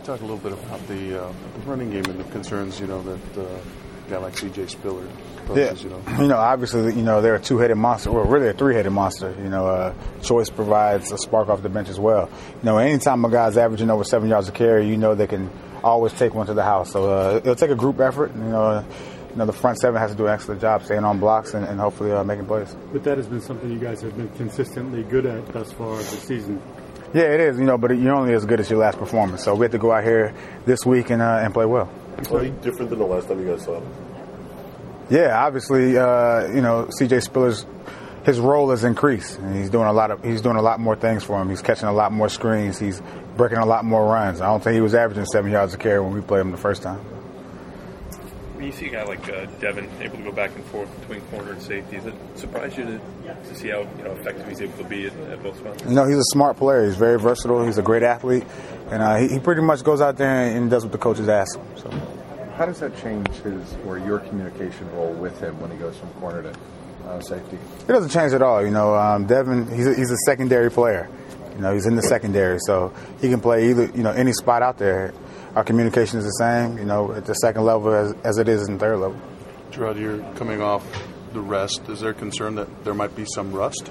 talk a little bit about the running game and the concerns, that a guy like C.J. Spiller poses, Obviously, they're a two-headed monster, or really a three-headed monster. Choice provides a spark off the bench as well. Anytime a guy's averaging over 7 yards a carry, they can always take one to the house. So it'll take a group effort. The front seven has to do an excellent job staying on blocks and hopefully making plays. But that has been something you guys have been consistently good at thus far this season. Yeah, it is, but you're only as good as your last performance. So we have to go out here this week and play well. Is he different than the last time you guys saw him? Yeah, obviously, C.J. Spiller's his role has increased, and he's doing a lot more things for him. He's catching a lot more screens. He's breaking a lot more runs. I don't think he was averaging 7 yards a carry when we played him the first time. When you see a guy like Devin able to go back and forth between corner and safety, does it surprise you to see how effective he's able to be at both spots? He's a smart player. He's very versatile. He's a great athlete, and he pretty much goes out there and does what the coaches ask him. So. How does that change his or your communication role with him when he goes from corner to safety? It doesn't change at all. Devin, he's a secondary player. He's in the secondary, so he can play either any spot out there. Our communication is the same, at the second level as it is in the third level. Gerard, you're coming off the rest. Is there concern that there might be some rust?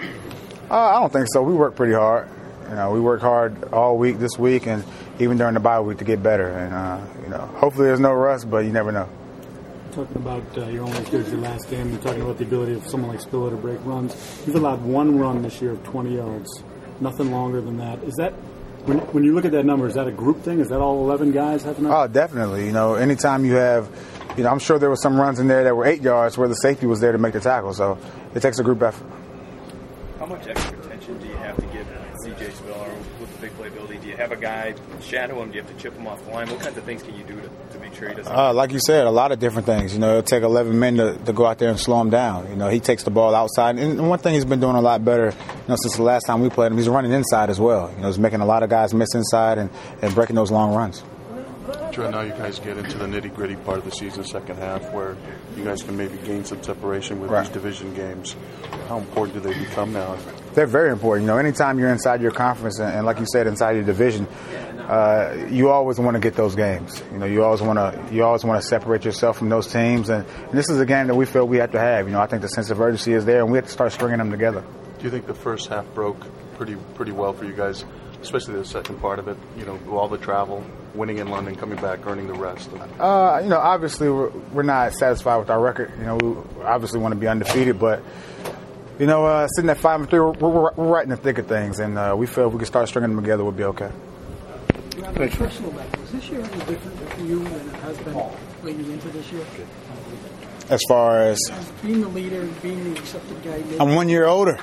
I don't think so. We work pretty hard. We work hard all week this week and even during the bye week to get better. And, hopefully there's no rust, but you never know. Talking about you're only as good as your last game. You're talking about the ability of someone like Spiller to break runs. You've allowed one run this year of 20 yards, nothing longer than that. Is that, when you look at that number, is that a group thing? Is that all 11 guys have enough? Oh, definitely. Anytime you have, I'm sure there were some runs in there that were 8 yards where the safety was there to make the tackle. So it takes a group effort. How much extra attention do you have to give C.J. Spiller with the big playability? Do you have a guy shadow him? Do you have to chip him off the line? What kinds of things can you do to make sure he doesn't? Like you said, a lot of different things. It'll take 11 men to go out there and slow him down. He takes the ball outside. And one thing he's been doing a lot better, since the last time we played him, he's running inside as well. He's making a lot of guys miss inside and breaking those long runs. Right now you guys get into the nitty-gritty part of the season, second half, where you guys can maybe gain some separation with these division games. How important do they become now? They're very important. Anytime you're inside your conference and like you said, inside your division, you always want to get those games. You always want to separate yourself from those teams, and this is a game that we feel we have to have. I think the sense of urgency is there, and we have to start stringing them together. Do you think the first half broke pretty well for you guys, especially the second part of it? All the travel, winning in London, coming back, earning the rest. Obviously we're not satisfied with our record. We obviously want to be undefeated, but sitting at 5-3, we're right in the thick of things, and we feel if we can start stringing them together, we'll be okay. Personal level, is this year any different for you than it has been leading into this year? As far as being the leader, being the accepted guy. I'm 1 year older.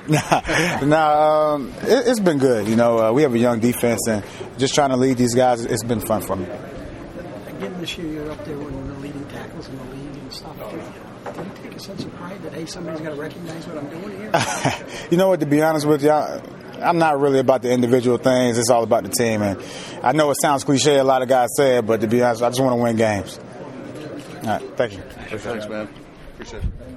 It's been good. We have a young defense, and just trying to lead these guys, it's been fun for me. Again, this year you're up there with the leading tackles in the league and stuff. Do you take a sense of pride that, hey, somebody's got to recognize what I'm doing here? You know what, to be honest with you, I'm not really about the individual things. It's all about the team. And I know it sounds cliche, a lot of guys say it, but to be honest, I just want to win games. All right, thank you. Thanks, man. Appreciate it.